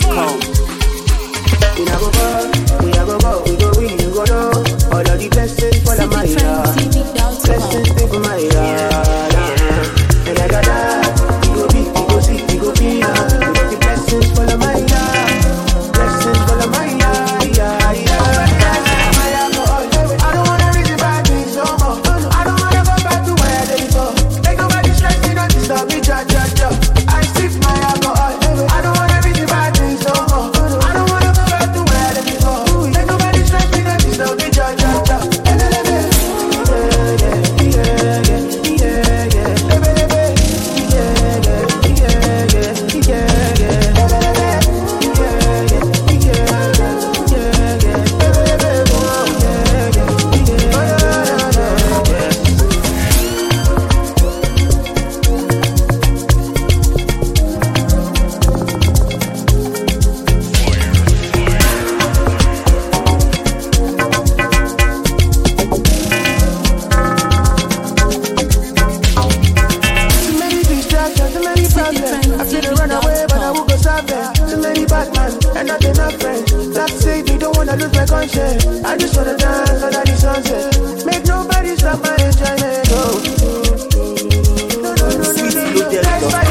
SweetLoaded.com. We a go go, we a go go, we go win, you go know. All of the blessings for the Maya. Blessings stay for Maya. And I got that. We go big, we go see, we go be. We got the blessings for the Maya. Blessings for the Maya. Maya go all the way. I don't wanna read the bad things no more. I don't wanna go back to where I did before. Ain't nobody stressing on this stuff, me ja. I sip Maya go all the way. I don't wanna read the bad things no more. I don't wanna go back to where I did before. Ain't nobody stressing on this stuff, me ja. I just wanna dance under the sunset. Make nobody stop my enjoyment. Oh. No. SweetLoaded.com.